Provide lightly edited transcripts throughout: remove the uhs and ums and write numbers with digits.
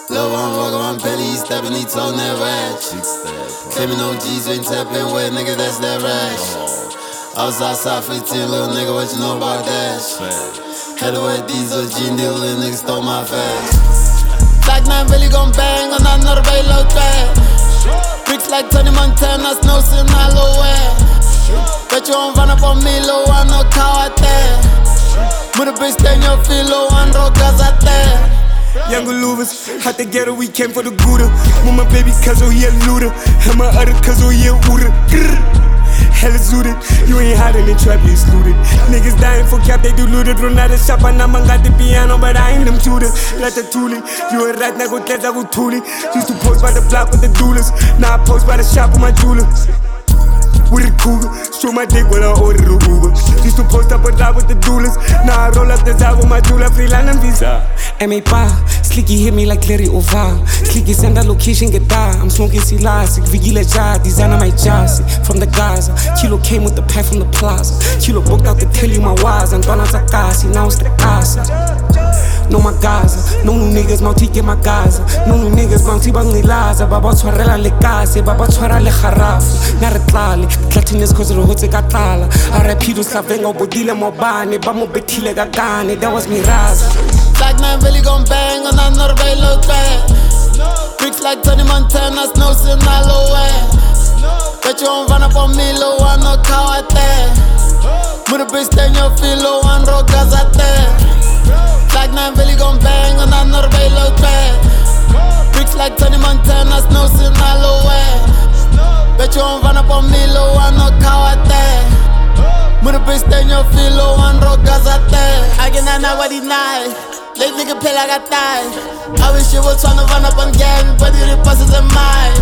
Lil' one walk on my belly, he steppin', he told that ratchet. Claiming OGs, ain't tapping wet, nigga, that's that ratchet. I was outside 15, little nigga, what you know about that shit? Had to wear diesel, G deal, little niggas stole my facts. Black 9 really gon' bang on another bay low track. Bricks like Tony Montana, snow in Halloween. Bet you won't run up on me, little one, no cow out there. Move the bitch, stay in your feet, little one, rogas out there. Young Louvers, out the ghetto, we came for the Gouda. With my baby cuz he a looter. And my other cuz he a Uda. Hella zooted, you ain't hiding in trap, you looted. Niggas dying for cap, they do looted. Run out of shop, and I'm got the piano, but I ain't them tutor. Let the tooling, you a rat, now go dead, I go tooling. Used to post by the block with the doulas. Now I post by the shop with my jeweler. With a cougar, show my dick when I order the Uber. Used to post up a drop with the doulas. Now I roll up the top with my jeweler, freeline and visa. MA pa, Slicky hit me like Larry Ova. Slicky send a location, get down. I'm smoking Silasik, Vigila Jar, designer my jazz. From the Gaza, Kilo came with the pack from the plaza. Kilo booked out to tell you my wise. And Donna Zakasi, now it's the casa. No my Gaza, no new niggas, Mauti get my Gaza. No new niggas, Mauti bang ni laza. Baba tshwarela le kase, baba tshwara le kharafu. Na re tlale, tlatiness cause re hotse ka tlala. A rapido slavenga, bodile mobane, ba mo betile ka gane. That was me raza. Black 9 really gon' bang on another bay low track. Bricks like Tony Montana, snow in Halloween. Bet you won't run up on me, little one, no cow out there. Move the bitch, stay in your feet, little one, rogas out there. Black 9 really gon' bang on another bay low track. Bricks like Tony Montana, snow in Halloween. Bet you won't run up on me, little one, no cow out there. Move the bitch, stay in your feet, little one, rogas out there. I get that what he night. Late nigga play like I died. I wish you was tryna run up on gang, but it passes in mine.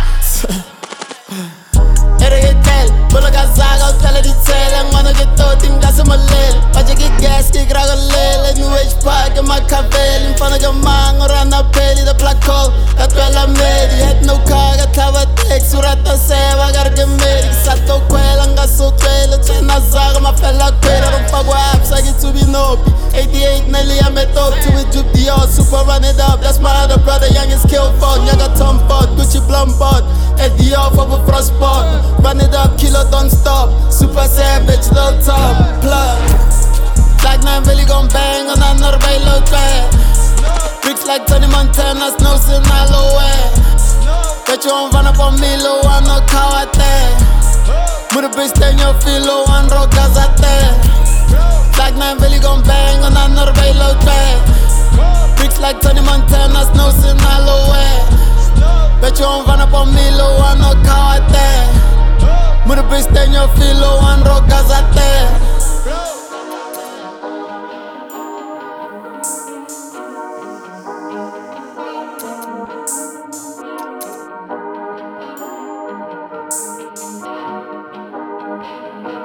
Tell, but look at Zaga, tell it detail. I'm gonna get thought in gas in my lil. But you get gas, kick rag a lil. A new age park in my cavel. In front of your man, or on the pelly, the black hole. That's well I made. You had no car, got cover text. Surata seva, gotta get made. Sato quail, and got so quail. It's in a Zaga, my fella quail. I don't fuck with apps, I get to be nope. 88 Nelly, I met up to it, drip the yard. Super run it up. That's my other brother, youngest kill fog. Yaga Tom Ford, Gucci Blum Bot. At the off of a frost spot. Run it up, killer don't stop. Super savage, low top, plug. Black 9 really gon' bang on another bay low track. Bricks like Tony Montana, snow in Halloween. Bet you won't run up on me, little one, no cow out there. Move the bitch, stay in your feet, little one, rogas out there. Black 9 really gon' bang on another bay low track. Bricks like Tony Montana, snow in Halloween. Bet you won't run up on me, little one, no cow